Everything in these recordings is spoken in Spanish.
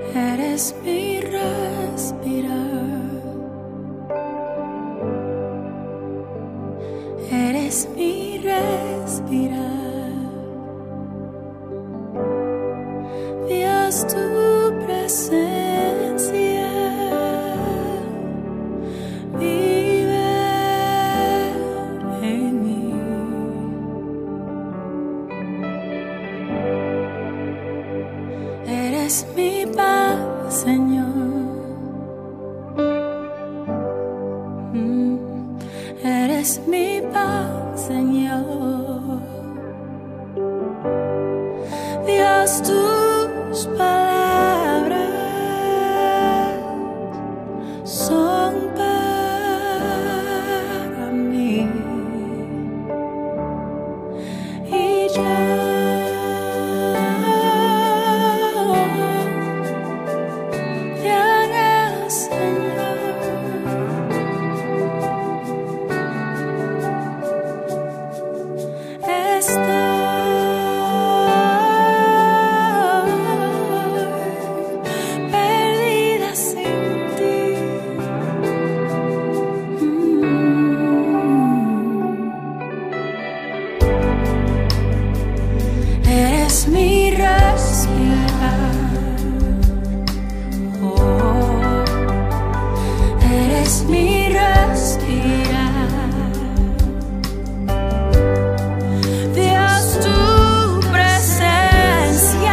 Eres mi respirar, eres mi respirar. Dios, tu presencia vive en mí. Eres mi paz, Señor. Eres mi paz, Señor. Dios, tus palabras son para mí. Y te anhelo, Señor. Perdida sin ti. Eres mi respirar. Oh, eres mi respirar. Dios, tu presencia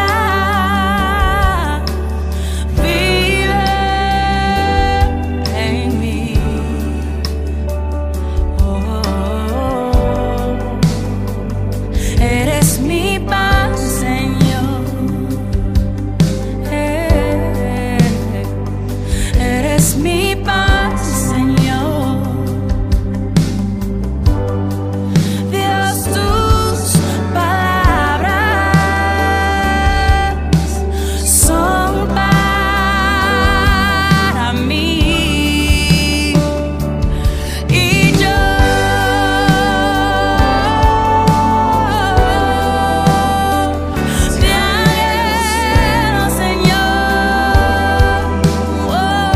vive en mí. Oh, eres mi paz, Señor. Eres mi paz, Señor. Dios, tus palabras son para mí. Y yo te anhelo, Señor. Oh,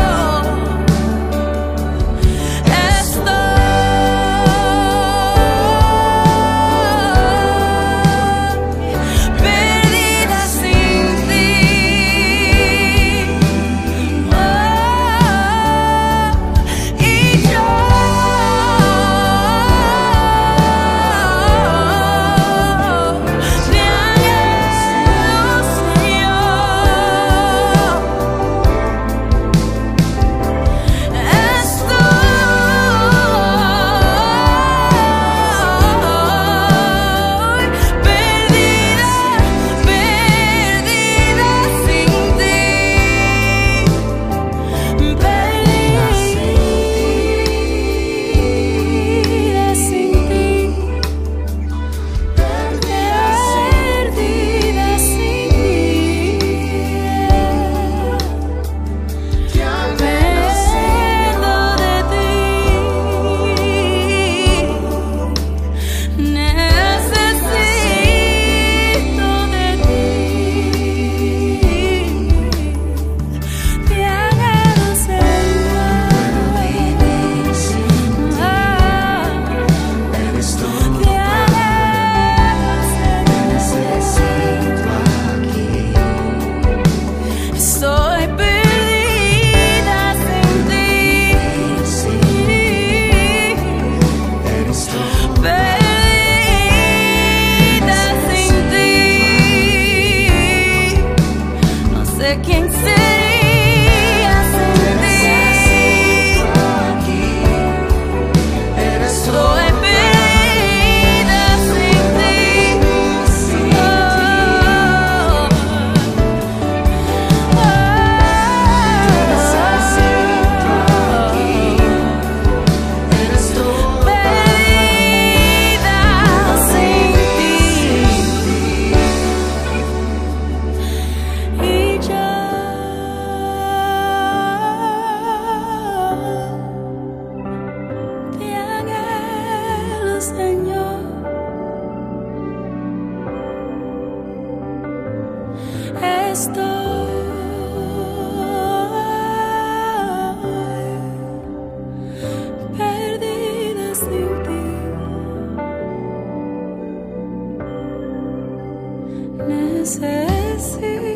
perdida sin ti. Oh, y yo te anhelo, soy perdida sin ti. Perdida sin ti. No sé quién sería sin ti. Soy perdida sin ti. Estoy necesito.